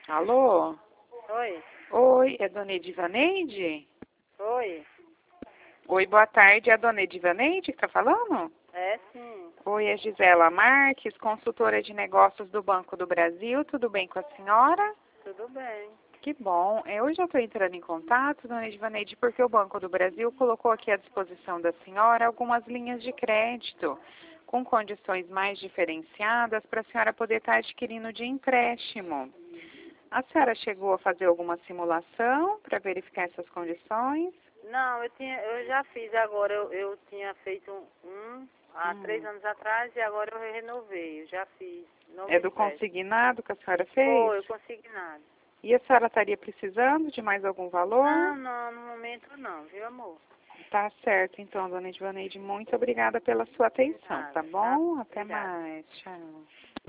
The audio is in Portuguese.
Alô? Oi, Oi, é Dona Edivaneide? oi, Oi, boa tarde, é a Dona Edivaneide que tá falando? é sim, Oi, é Gisela Marques, consultora de negócios do Banco do Brasil. Tudo bem com a senhora? tudo bem. Que bom. Hoje eu estou entrando em contato, Dona Edivaneide, porque o Banco do Brasil colocou aqui à disposição da senhora algumas linhas de crédito com condições mais diferenciadas para a senhora poder estar adquirindo de empréstimo. A senhora chegou a fazer alguma simulação para verificar essas condições? Não, eu já fiz agora, eu tinha feito um há 3 anos atrás e agora eu renovei, eu já fiz novo É do empréstimo. consignado que a senhora fez? Foi, eu consegui nada. E a senhora estaria precisando de mais algum valor? Não, não, no momento não, viu amor? Tá certo, então, Dona Edvaneide, muito obrigada pela sua atenção, Nada, tá tá? bom? Até Obrigada. mais. Tchau.